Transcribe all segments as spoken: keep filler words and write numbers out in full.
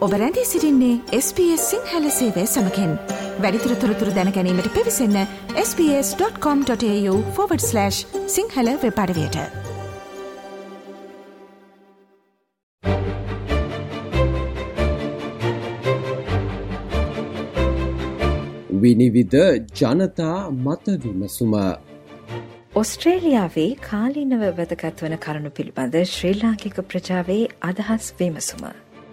ඔබ රැඳී සිටින්නේ එස් බී එස් සිංහල සේවය සමගින්. වැඩිදුර තොරතුරු දැන ගැනීමට පිවිසන්න S B S dot com dot AU forward slash Sinhala web අඩවියට. විනිවිද ජනතා මත විමසුම. ඔස්ට්‍රේලියාවේ කාලීනව වැදගත් වන කරුණු පිළිබඳ ශ්‍රී ලාංකික ප්‍රජාවේ අදහස් විමසුම.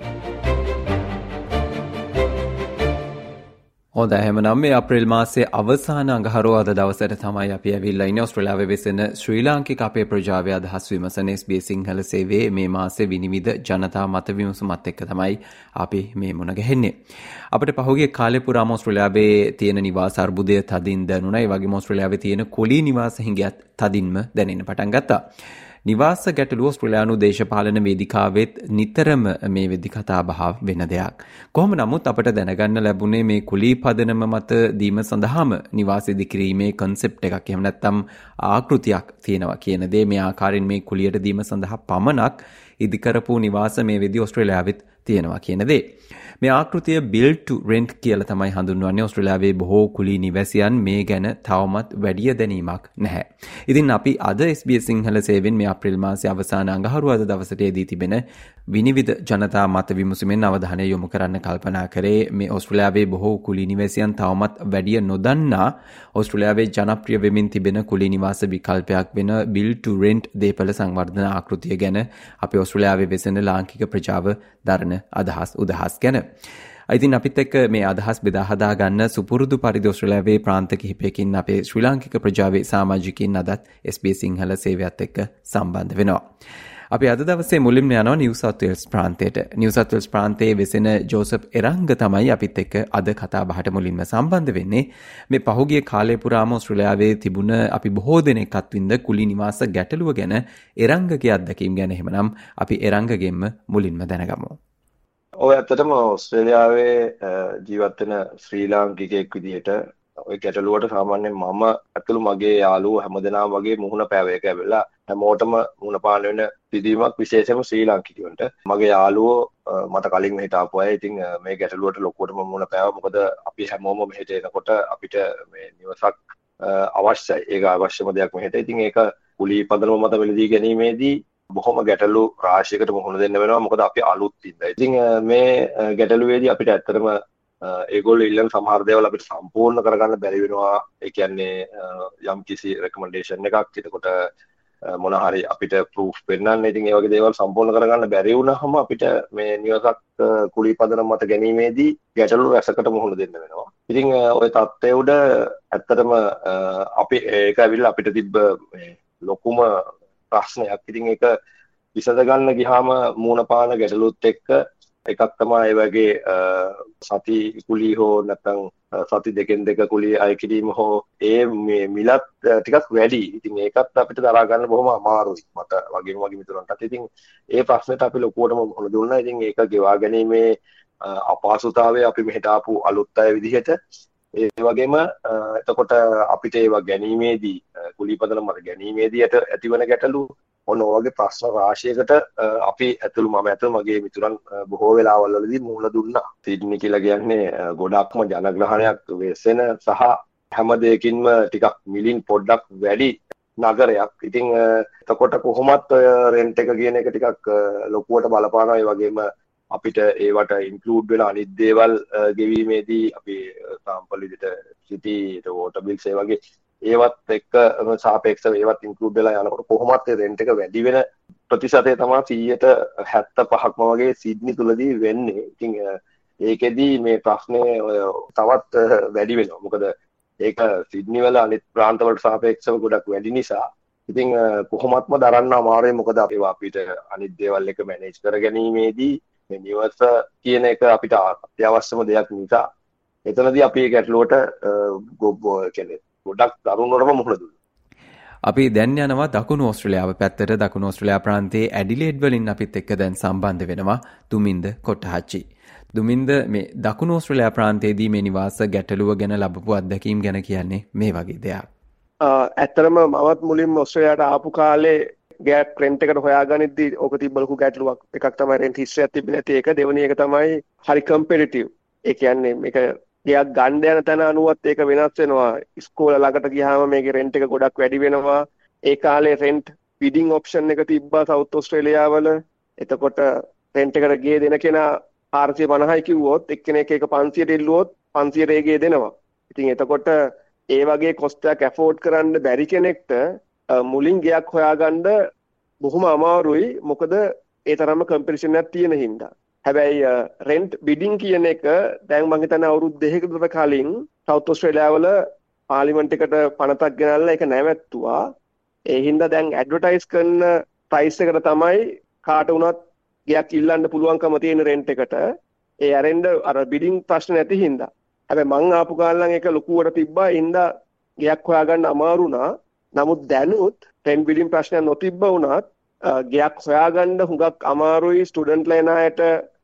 හොඳයි එහෙනම් මේ අප්‍රේල් මාසයේ අවසාන අඟහරුවාදා දවසට තමයි අපි ඇවිල්ලා ඉන්නේ ඔස්ට්‍රේලියාවේ වෙසෙන ශ්‍රී ලාංකික අපේ ප්‍රජාවේ අදහස් විමසන එස් බී එස් සිංහල සේවයේ මේ මාසයේ විනිවිද ජනතා මත විමසුමත් එක්ක තමයි අපි මේ මුණ ගැහෙන්නේ. අපිට පහුගිය කාලේ පුරාම ඔස්ට්‍රේලියාවේ තියෙන නිවාස අර්බුදය තදින් දැනුණා. ඒ වගේම ඔස්ට්‍රේලියාවේ තියෙන කුලී නිවාස හිඟයත් තදින්ම දැනෙන්න පටන් ගත්තා. නිවාස ගැටලුව ඔස්ට්‍රේලියානු දේශපාලන වේදිකාවෙත් නිතරම මේ වෙදි කතා බහ වෙන දෙයක්. කොහොම නමුත් අපට දැනගන්න ලැබුණේ මේ කුලී පදනම මත දීම සඳහාම නිවාස ඉදිකිරීමේ concept එකක් එහෙම නැත්නම් ආකෘතියක් තියෙනවා කියන දේ. මේ ආකාරයෙන් මේ කුලියට දීම සඳහා පමණක් ඉදිකරපු නිවාස මේ වෙදි ඔස්ට්‍රේලියාවෙත් තියෙනවා කියන දේ. මේ ආකෘතිය build to rent කියලා තමයි හඳුන්වන්නේ. ඔස්ට්‍රේලියාවේ බොහෝ කුලී නිවැසියන් මේ ගැන තවමත් වැඩි දැනීමක් නැහැ. ඉතින් අපි අද එස් බී එස් සිංහල සේවයෙන් මේ අප්‍රේල් මාසයේ අවසාන අඟහරුවාදා දවසට දී තිබෙන විනිවිද ජනතා මත විමසුමෙන් අවධානය යොමු කරන්න කල්පනා කරේ මේ ඔස්ට්‍රේලියාවේ බොහෝ කුලී නිවැසියන් තවමත් වැඩි නොදන්නා ඔස්ට්‍රේලියාවේ ජනප්‍රිය වෙමින් තිබෙන කුලී නිවාස විකල්පයක් වෙන build to rent දේපල සංවර්ධන ආකෘතිය ගැන අපි ඔස්ට්‍රේලියාවේ වෙසෙන ලාංකික ප්‍රජාව දරන අදහස් උදහස් ගැන. ඉතින් අපිත් එක්ක මේ අදහස් බෙදා හදා ගන්න සුපුරුදු පරිදි ඔස්ට්‍රේලියාවේ ප්‍රාන්ත කිහිපයකින් අපේ ශ්‍රී ලාංකික ප්‍රජාවේ සමාජිකයින් අදත් එස් බී එස් සිංහල සේවයත් එක්ක සම්බන්ධ වෙනවා. අපි අද දවසේ මුලින්ම යනවා නිව් සවුත් වේල්ස් ප්‍රාන්තයට. නිව් සවුත් වේල්ස් ප්‍රාන්තයේ වෙසෙන ජෝසප් එරංග තමයි අපිත් එක්ක අද කතා බහට මුලින්ම සම්බන්ධ වෙන්නේ. මේ පහුගිය කාලය පුරාම ඔස්ට්‍රේලියාවේ තිබුණ අපි බොහෝ දෙනෙක් අත්විඳ කුලී නිවාස ගැටලුව ගැන එරංගගේ අත්දැකීම් ගැන එහෙමනම් අපි එරංගගෙන්ම මුලින්ම දැනගමු. ඔය ඇත්තටම ඔස්ට්‍රේලියාවේ ජීවත් වෙන ශ්‍රී ලාංකිකයෙක් විදිහට ඔය ගැටලුවට සාමාන්‍යයෙන් මම ඇතුළු මගේ යාළුවෝ හැමදෙනාම වගේ මුහුණ පෑවේක ඇවිල්ලා හැමෝටම මුහුණ පාන වෙන විදිහක් විශේෂයෙන්ම ශ්‍රී ලාංකිකයන්ට මගේ යාළුවෝ මට කලින් මෙහෙට ආපු අය ඉතින් මේ ගැටලුවට ලොකුවටම මුහුණ පෑවා. මොකද අපි හැමෝම මෙහෙට එනකොට අපිට මේ නිවසක් අවශ්‍යයි. ඒක අවශ්‍යම දෙයක් මෙහෙට. ඉතින් ඒක කුලී පදනම මත මිලදී ගැනීමේදී බොහොම ගැටලු රාශියකට මුහුණ දෙන්න වෙනවා. මොකද අපි අලුත් ඉඳලා. ඉතින් මේ ගැටලුවේදී අපිට ඇත්තටම ඒගොල්ලෝ ඉල්ලන සමහර දේවල් අපිට සම්පූර්ණ කරගන්න බැරි වෙනවා. ඒ කියන්නේ යම් කිසි රෙකමෙන්ඩේෂන් එකක් එතකොට මොන හරි අපිට ප්‍රූෆ් පෙන්නන්න. ඉතින් ඒ වගේ දේවල් සම්පූර්ණ කරගන්න බැරි වුණාම අපිට මේ නිවසක් කුලී පදනම මත ගැනීමේදී ගැටලු රැසකට මුහුණ දෙන්න වෙනවා. ඉතින් ওই තත්ත්වය උඩ ඇත්තටම අපි ඒක ඇවිල්ලා අපිට තිබ්බ ලොකුම ප්‍රශ්නයක්. ඉතින් ඒක විසඳ ගන්න ගියාම මූණ පාන ගැටලුත් එක්ක එකක් තමයි ඒ වගේ සති කුලී හෝ නැත්නම් සති දෙකෙන් දෙක කුලී අය කිරීම හෝ ඒ මේ මිලත් ටිකක් වැඩි. ඉතින් ඒකත් අපිට දරා ගන්න බොහොම අමාරුයි මට වගේම වගේ මිතුරන්ටත්. ඉතින් ඒ ප්‍රශ්නෙට අපි ලොකුවටම මුහුණ දුන්නා. ඉතින් ඒක ගෙවා ගැනීමේ අපහසුතාවය අපි මෙහෙට ආපු අලුත් අය විදිහට ඒ වගේම එතකොට අපිට ඒවා ගැනීමේදී කුලී පදනම මත ගැනීමේදී ඇතිවන ගැටලු ඔන්න ඔයගේ ප්‍රශ්න රාශියකට අපි ඇතුළු මම ඇතුළු මගේ මිතුරන් බොහෝ වෙලාවල් වලදී මුහුණ දුන්නා. සිඩ්නි කියලා කියන්නේ ගොඩක්ම ජනග්‍රහණයක් වෙසෙන සහ හැම දෙයකින්ම ටිකක් මිලින් පොඩ්ඩක් වැඩි නගරයක්. ඉතින් එතකොට කොහොමත් ඔය රෙන්ට් එක කියන එක ටිකක් ලොකුවට බලපානවා. ඒ වගේම අපිට ඒවට ඉන්ක්ලූඩ් වෙන අනිත් දේවල් ගෙවීමේදී අපි සාම්පල් විදිහට සිටි වෝටර් බිල්ස් ඒ වගේ ඒවත් එක්ක සාපේක්ෂව ඒවත් ඉන්ක්ලූඩ් වෙලා යනකොට කොහොමත් ඒ රෙන්ට් එක වැඩි වෙන ප්‍රතිශතය තමයි සීයට හැත්තෑ පහක්ම වගේ සිඩ්නි තුලදී වෙන්නේ. ඉතින් ඒකෙදි මේ ප්‍රශ්නේ තවත් වැඩි වෙනවා. මොකද ඒක සිඩ්නි වල අනිත් ප්‍රාන්ත වලට සාපේක්ෂව ගොඩක් වැඩි නිසා ඉතින් කොහොමත්ම දරන්න අමාරුයි. මොකද ඒවා අපිට අනිත් දේවල් එක මැනේජ් කර ගැනීමේදී මේ නිවස කියන එක අපිට අත්‍යවශ්‍යම දෙයක් නිසා එතනදී අපි ගැටලුවට කියන්නේ ගොඩක් දරුණුවටම මුහුණ දුන්නා. අපි දැන් යනවා දකුණු ඕස්ට්‍රේලියාව පැත්තට. දකුණු ඕස්ට්‍රේලියා ප්‍රාන්තයේ ඇඩිලේඩ් වලින් අපිත් එක්ක දැන් සම්බන්ධ වෙනවා දුමින්ද කොටහච්චි. දුමින්ද මේ දකුණු ඕස්ට්‍රේලියා ප්‍රාන්තයේදී මේ නිවාස ගැටලුව ගැන ලැබපු අත්දැකීම් ගැන කියන්නේ මේ වගේ දෙයක්. ඇත්තටම මමත් මුලින්ම ඕස්ට්‍රේලියාවට ආපු කාලේ ගෑක් රෙන්ට් එකට හොයාගනිද්දී ඕක තිබ්බ ලොකු ගැටලුවක්. එකක් තමයි රෙන්ට් හිස්ටරියක් තිබෙන්නේ නැති එක. දෙවෙනි එක තමයි හරි කම්පිටිටිව්. ඒ කියන්නේ මේක ගයක් ගන්න යන තැන අනුවත් ඒක වෙනස් වෙනවා. ඉස්කෝල ළඟට ගියාම මේකේ රෙන්ට් එක ගොඩක් වැඩි වෙනවා. ඒ කාලේ රෙන්ට් බිඩින් ඔප්ෂන් එක තිබ්බා සවුත් ඕස්ට්‍රේලියාවල. එතකොට රෙන්ට් එකට ගේ දෙන කෙනා හාරසිය පනහයි කිව්වොත් එක්කෙනෙක් ඒක පන්සියයට ඉල්ලුවොත් පන්සියයට ඒ ගේ දෙනවා. ඉතින් එතකොට ඒ වගේ කොස්ට් එකක් ඇෆෝඩ් කරන්න බැරි කෙනෙක්ට මුලින් ගයක් හොයාගන්න බොහොම අමාරුයි. මොකද ඒ තරම්ම කම්පිටිෂන් එකක් තියෙන හින්දා. හැබැයි රෙන්ට් බිඩින් කියන එක දැන් මම හිතන්නේ අවුරුදු දෙකකට කලින් සවුත් ඕස්ට්‍රේලියාවල පාර්ලිමේන්තු එකට පනතක් ගෙනල්ලා ඒක නැවැත්තුවා. ඒ හින්දා දැන් ඇඩ්වර්ටයිස් කරන ප්‍රයිස් එකට තමයි කාට වුණත් ගයක් ඉල්ලන්න පුළුවන්කම තියෙන රෙන්ට් එකට. ඒ අරෙන්ඩ අර බිඩින් ප්‍රශ්න නැති හින්දා. හැබැයි මං ආපු කාලේ නම් ඒක ලොකුවට තිබ්බා. ඒ හින්දා ගයක් හොයාගන්න අමාරු වුණා. නමුත් දැනුත් රෙන්ට් බිඩින් ප්‍රශ්නයක් නොතිබ්බ වුණත් ගයක් හොයාගන්න හුඟක් අමාරුයි ස්ටුඩන්ට්ලා එන අයට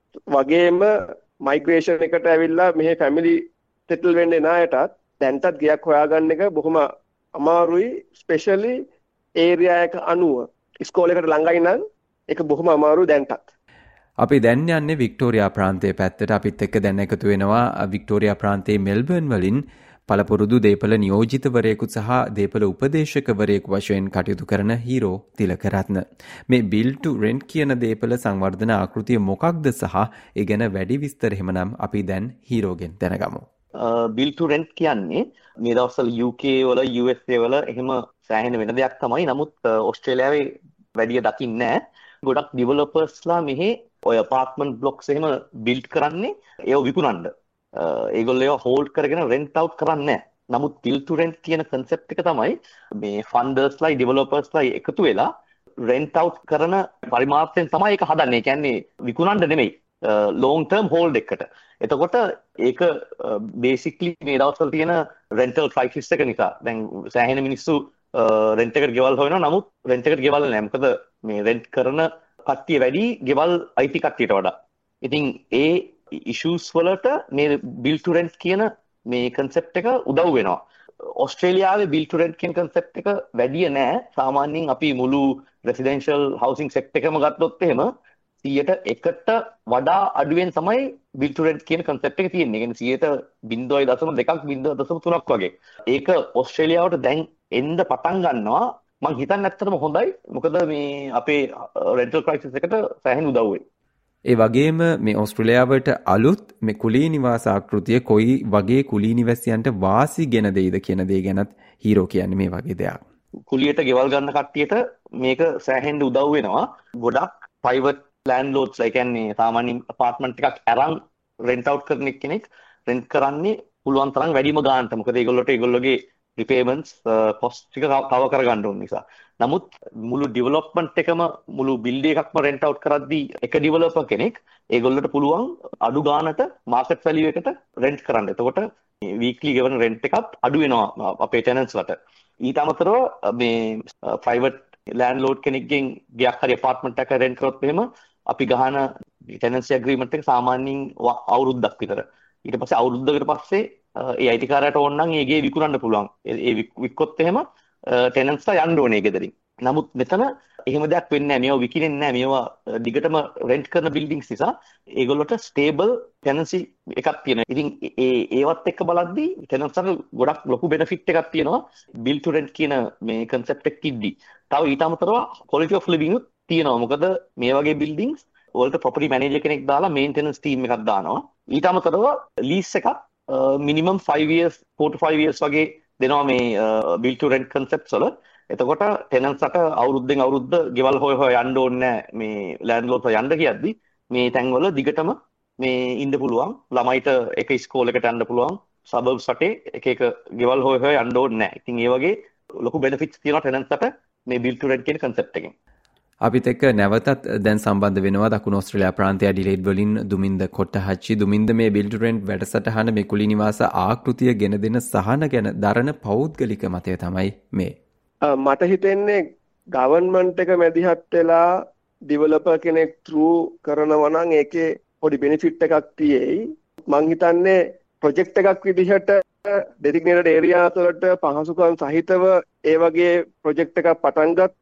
වගේම මයිග්‍රේෂන් එකට ඇවිල්ලා මෙහි ෆැමිලි සෙටල් වෙන්න එන අයටත් දැන්ටත් ගයක් හොයාගන්න එක බොහොම අමාරුයි. ස්පෙෂලි ඒරියා එක අනුව ඉස්කෝලේකට ළඟයි නම් ඒක බොහොම අමාරු දැන්ටත්. අපි දැන් යන්නේ වික්ටෝරියා ප්‍රාන්තයේ පැත්තට. අපිත් එක්ක දැන් එකතු වෙනවා වික්ටෝරියා ප්‍රාන්තයේ මෙල්බර්න් වලින් පළපුරුදු දේපල නියෝජිතවරයෙකු සහ දේපල උපදේශකවරයෙකු වශයෙන් කටයුතු කරන හීරෝ තිලකරත්න. මේ බිල් ටු රෙන්ට් කියන දේපල සංවර්ධන ආකෘතිය මොකක්ද සහ ඒ ගැන වැඩි විස්තර එහෙමනම් අපි දැන් හීරෝගෙන් දැනගමු. බිල් ටු රෙන්ට් කියන්නේ මේ දවස්වල යූ කේ වල යූ එස් ඒ වල එහෙම සෑහෙන වෙන දෙයක් තමයි. නමුත් ඕස්ට්‍රේලියාවේ වැඩිය දකින්නේ නැහැ. ගොඩක් ඩිවෙලොපර්ස්ලා මෙහි ඔය අපාර්ට්මන්ට් බ්ලොක්ස් එහෙම බිල්ඩ් කරන්නේ ඒව විකුණන්න. ඒගොල්ලෝ ඒවා හෝල්ඩ් කරගෙන රෙන්ට් අවුට් කරන්නේ නැහැ. නමුත් බිල් ටු රෙන්ට් කියන concept එක තමයි මේ ෆන්ඩර්ස්ලා ඩිවෙලොපර්ස්ලා එකතු වෙලා රෙන්ට් අවුට් කරන පරිමාර්ථයෙන් තමයි ඒක හදන්නේ. ඒ කියන්නේ විකුණන්න නෙමෙයි. long term hold එකට. එතකොට ඒක basically මේ දවස්වල තියෙන rental crisis එක නිසා දැන් සෑහෙන මිනිස්සු රෙන්ට් එකට ගෙවල් හොයනවා. නමුත් රෙන්ට් එකට ගෙවල් නැහැ. මොකද මේ රෙන්ට් කරන කට්ටිය වැඩි ගෙවල් අයිති කට්ටියට වඩා. ඉතින් ඒ ඉෂුස් වලට මේ බිල් ටු රෙන්ට් කියන මේ concept එක උදව් වෙනවා. ඕස්ට්‍රේලියාවේ බිල් ටු රෙන්ට් කියන concept එක වැඩි නෑ. සාමාන්‍යයෙන් අපි මුළු residential housing sector එකම ගත්තොත් එහෙම සියයට එකට වඩා අඩුවෙන් තමයි බිල් ටු රෙන්ට් කියන concept එක තියෙන්නේ. ඒ කියන්නේ සියයට බිංදුවයි දශම දෙකක් බිංදුව දශම තුනක් වගේ. ඒක ඕස්ට්‍රේලියාවට දැන් එන්න පටන් ගන්නවා. මං හිතන්නේ ඇත්තටම හොඳයි. මොකද මේ අපේ rental crisis එකට සෑහෙන උදව් වෙයි. ඒ වගේම මේ ඕස්ට්‍රේලියාවට අලුත් මේ කුලී නිවාස ආකෘතිය කොයි වගේ කුලී නිවැසියන්ට වාසි ගෙන දෙයිද කියන දේ ගැනත් හීරෝ කියන්නේ මේ වගේ දෙයක්. කුලියට ගෙවල් ගන්න කට්ටියට මේක සෑහෙන්න උදව් වෙනවා. ගොඩක් ප්‍රයිවට් ලෑන්ඩ්ලෝඩ්ස් ඒ කියන්නේ සාමාන්‍යයෙන් අපාර්ට්මන්ට් එකක් අරන් රෙන්ට් අවුට් කරන කෙනෙක් රෙන්ට් කරන්නේ පුළුවන් තරම් වැඩිම ගානට. මොකද ඒගොල්ලෝට ඒගොල්ලෝගේ රිපේමන්ට්ස් කොස්ට් ටික කවර් කරගන්න ඕන නිසා. නමුත් මුළු ඩිවෙලොප්මන්ට් එකම මුළු බිල්ඩින් එකක්ම රෙන්ට් අවුට් කරද්දී එක ඩිවෙලොපර් කෙනෙක් ඒගොල්ලන්ට පුළුවන් අඩු ගානට මාකට් වැලියු එකට රෙන්ට් කරන්න. එතකොට වීක්ලි ගෙවන රෙන්ට් එකත් අඩු වෙනවා අපේ ටෙනන්ට්ස්ලට. ඊට අමතරව මේ ප්‍රයිවට් ලෑන්ඩ්ලෝඩ් කෙනෙක්ගෙන් ගයක් හරි අපාර්ට්මන්ට් එකක් රෙන්ට් කරොත් එහෙම අපි ගහන ටෙනන්සි ඇග්‍රීමන්ට් එක සාමාන්‍යයෙන් අවුරුද්දක් විතර. ඊට පස්සේ අවුරුද්දකට පස්සේ ඒ අයිතිකාරයට ඕන නම් ඒ ගේ විකුණන්න පුළුවන්. ඒ වික්කොත් එහෙම ටෙනන්ස්ලා යන්න ඕනේ ගෙදරින්. නමුත් මෙතන එහෙම දෙයක් වෙන්නේ නැහැ. මේවා විකිනෙන්නේ නැහැ. මේවා දිගටම රෙන්ට් කරන බිල්ඩින්ග්ස් නිසා ඒගොල්ලොට ස්ටේබල් ටෙනන්සි එකක් තියෙනවා. ඉතින් ඒ ඒවත් එක්ක බලද්දී ටෙනන්ස්ලාට ගොඩක් ලොකු බෙනිෆිට් එකක් තියෙනවා. බිල් ටු රෙන්ට් කියන මේ concept එක කිද්දි. තව ඊට අමතරව quality of living උත් තියෙනවා. මොකද මේ වගේ බිල්ඩින්ග්ස් වලට property manager කෙනෙක් දාලා maintenance team එකක් දානවා. ඊට අමතරව lease එකක් minimum five years four to five years වගේ දෙනවා මේ බිල් ටු රෙන්ට් concepts වල. එතකොට ටෙනන්ට්ස්ලට අවුරුද්දෙන් අවුරුද්ද ගෙවල් හොය හොය යන්න ඕනේ නැහැ. මේ ලෑන්ඩ්ලෝඩ්ස්ලා යන්න කියද්දි මේ තැන්වල දිගටම මේ ඉන්න පුළුවන්. ළමයිට එක ඉස්කෝලේකට යන්න පුළුවන්. සබර්බ්ස් රටේ එක එක ගෙවල් හොය හොය යන්න ඕනේ නැහැ. ඉතින් ඒ වගේ ලොකු බෙනිෆිට්ස් තියෙනවා ටෙනන්ට්ස්ලට මේ බිල් ටු රෙන්ට් කියන concept එකෙන්. අපිත් එක්ක නැවතත් දැන් සම්බන්ධ වෙනවා දකුණු ඕස්ට්‍රේලියා ප්‍රාන්තයේ ඇඩිලේඩ් වලින් දුමින්ද කොට්ටහච්චි. දුමින්ද මේ බිල් ටු රෙන්ට් වැඩසටහන මේ කුලී නිවාස ආකෘතිය ගෙන දෙන සහන ගැන දරන පෞද්ගලික මතය තමයි මේ. මට හිතෙන්නේ ගවර්න්මන්ට් එක මැදිහත් වෙලා ඩිවෙලොපර් කෙනෙක් through කරනවා නම් ඒකේ පොඩි බෙනිෆිට් එකක් තියෙයි. මං හිතන්නේ ප්‍රොජෙක්ට් එකක් විදිහට designated areas වලට පහසුකම් සහිතව ඒ වගේ ප්‍රොජෙක්ට් එකක් පටන් ගත්තොත්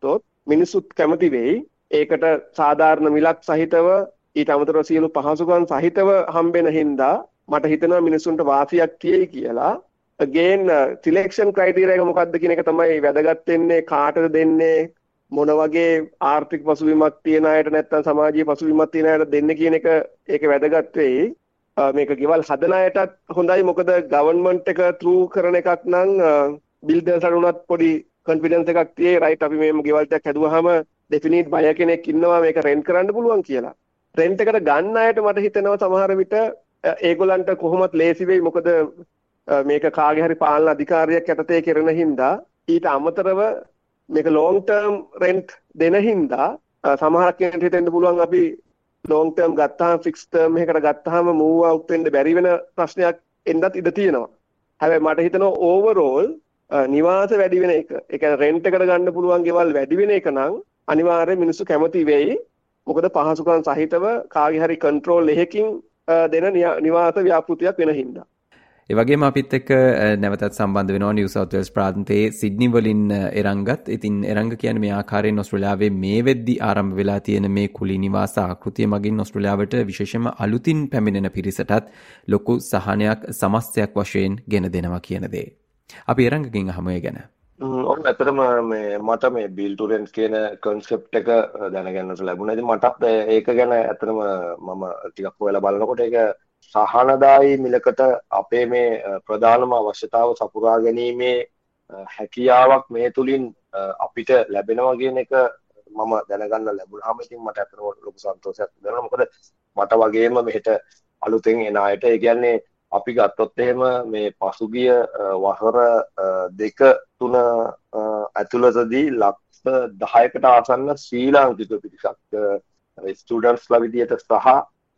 මිනිස්සුත් කැමති වෙයි. ඒකට සාධාරණ මිලක් සහිතව ඊට අමතරව සියලු පහසුකම් සහිතව හම්බෙන හින්දා මට හිතෙනවා මිනිස්සුන්ට වාසියක් තියෙයි කියලා. again selection criteria එක මොකක්ද කියන එක තමයි වැදගත් වෙන්නේ. කාටද දෙන්නේ, මොන වගේ ආර්ථික පසුබිමක් තියෙන අයට නැත්නම් සමාජීය පසුබිමක් තියෙන අයට දෙන්න කියන එක ඒක වැදගත් වෙයි. මේක ගෙවල් හදන අයටත් හොඳයි. මොකද ගවර්න්මන්ට් එක through කරන එකක් නම් බිල්ඩර්ස්ට උනත් පොඩි කොන්ෆිඩන්ස් එකක් තියෙයි. රයිට් අපි මේම ගෙවල් ටිකක් හැදුවාම ඩෙෆිනිට් බය කෙනෙක් ඉන්නවා මේක රෙන්ට් කරන්න පුළුවන් කියලා. රෙන්ට් එකට ගන්න අයට මට හිතෙනවා සමහර විට ඒගොල්ලන්ට කොහොමත් ලේසි වෙයි. මොකද මේක කාගේ හරි පාලන අධිකාරියක් යටතේ කරන හින්දා ඊට අමතරව මේක long term rent දෙන හින්දා සමහරක් කෙනෙක්ට හිතෙන්න පුළුවන් අපි long term ගත්තාම fixed term එකකට ගත්තාම move out වෙන්න බැරි වෙන ප්‍රශ්නයක් එන්නත් ඉඩ තියෙනවා. හැබැයි මට හිතෙනවා overall නිවාස වැඩි වෙන එක, ඒ කියන්නේ rent එකට ගන්න පුළුවන් ගෙවල් වැඩි වෙන එක නම් අනිවාර්යයෙන් මිනිස්සු කැමති වෙයි. මොකද පහසුකම් සහිතව කාගේ හරි control එකකින් දෙන නිවාස ව්‍යාපෘතියක් වෙන හින්දා. ඒ වගේම අපිත් එක්ක නැවතත් සම්බන්ධ වෙනවා නිව් සවුත් වේල්ස් ප්‍රාන්තයේ සිඩ්නි වලින් එරංගත්. ඉතින් එරංග කියන්නේ මේ ආකාරයෙන් ඕස්ට්‍රේලියාවේ මේ වෙද්දි ආරම්භ වෙලා තියෙන මේ කුලී නිවාස ආකෘතිය මගින් ඕස්ට්‍රේලියාවට විශේෂයෙන්ම අලුතින් පැමිණෙන පිරිසටත් ලොකු සහනයක් සමස්තයක් වශයෙන් ගෙන දෙනවා කියන දේ. අපි එරංගකින් අහමු ඒ ගැන. ඔව් ඇත්තටම මේ මට මේ build to rent කියන concept එක දැනගන්නට ලැබුණා. ඉතින් මටත් ඒක ගැන ඇත්තටම මම ටිකක් හොයලා බලනකොට ඒක සහනදායී මිලකට අපේ මේ ප්‍රධානම අවශ්‍යතාව සපුරා ගැනීමේ හැකියාවක් මේ තුලින් අපිට ලැබෙනවා කියන එක මම දැනගන්න ලැබුණාම ඉතින් මට ඇත්තටම ලොකු සන්තෝෂයක් දැනෙනවා. මොකද මට වගේම මෙහෙට අලුතෙන් එන අයට ඒ කියන්නේ අපි ගත්තොත් එහෙම මේ පසුගිය වසර දෙක තුන ඇතුළතදී ලක්ෂ දහයකට ආසන්න ශ්‍රී ලාංකික පිරිසක් ස්ටුඩන්ට්ස්ලා විදියට සහ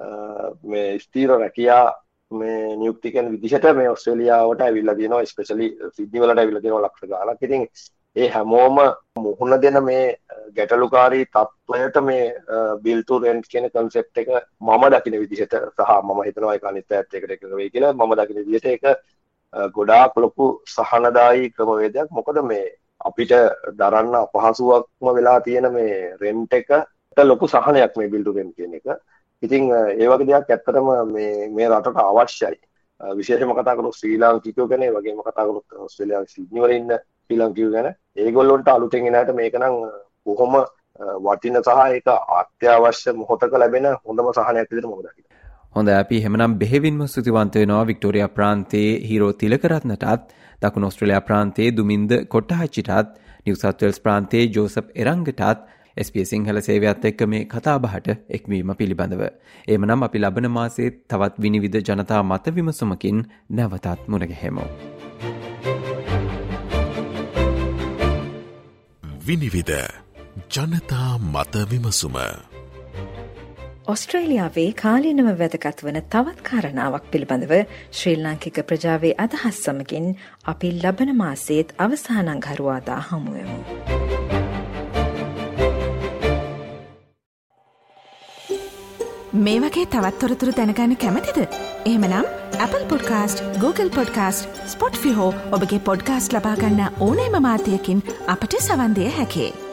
මේ ස්ථීර රැකියා මේ නියුක්තිකයන් විදිහට මේ ඕස්ට්‍රේලියාවට ඇවිල්ලා තියෙනවා. ස්පෙෂලි සිඩ්නි වලට ඇවිල්ලා තියෙනවා ලක්ෂ ගාණක්. ඉතින් ඒ හැමෝම මුහුණ දෙන මේ ගැටලුකාරී තත්ත්වයට මේ build to rent කියන concept එක මම දකින විදිහට සහ මම හිතනවා ඒක අනිත් පැත්තට එකට එකඟ වෙයි කියලා. මම දකින විදිහට ඒක ගොඩාක් ලොකු සහනදායී ක්‍රමවේදයක්. මොකද මේ අපිට දරන්න අපහසුවක්ම වෙලා තියෙන මේ rent එකට ලොකු සහනයක් මේ build to rent කියන එක. ඉතින් ඒ වගේ දෙයක් ඇත්තටම මේ මේ රටට අවශ්‍යයි. විශේෂයෙන්ම කතා කරමු ශ්‍රී ලාංකිකයෝ ගැන, ඒ වගේම කතා කරමු ඕස්ට්‍රේලියාවේ සිඩ්නි වල ඉන්න ශ්‍රී ලාංකිකයෝ ගැන. ඒගොල්ලොන්ට අලුතෙන් එන අයට මේක නම් කොහොම වටින සහ ඒක අත්‍යවශ්‍ය මොහොතක ලැබෙන හොඳම සහනයක් විදිහට මම දකිනවා. හොඳයි අපි එහෙමනම් බෙහෙවින්ම ස්තුතිවන්ත වෙනවා වික්ටෝරියා ප්‍රාන්තයේ හීරෝ තිලකරත්නටත්, දකුණු ඕස්ට්‍රේලියා ප්‍රාන්තයේ දුමින්ද කොට්ටහච්චිටත්, නිව් සවුත් වේල්ස් ප්‍රාන්තයේ ජෝසප් එරංගටත් එස් පී එස් සිංහල සේවයත් එක්ක මේ කතාබහට එක්වීම පිළිබඳව. එහෙමනම් අපි ලබන මාසයේ තවත් විනිවිද ජනතා මත විමසුමකින් නැවතත් මුණ ගැහෙමු. විනිවිද ජනතා මත විමසුම. ඔස්ට්‍රේලියාවේ කාලීනව වැදගත් වන තවත් කාරණාවක් පිළිබඳව ශ්‍රී ලාංකික ප්‍රජාවේ අදහස් සමගින් අපි ලබන මාසයේත් අවසාන අඟහරුවාදා හමු වෙමු. මේ වගේ තවත් තොරතුරු දැනගන්න කැමතිද? එහෙමනම් Apple Podcast, Google Podcast, Spotify හෝ ඔබගේ පොඩ්කාස්ට් ලබා ගන්න ඕනෑම මාධ්‍යයකින් අපට සවන් දෙන්න හැකියි.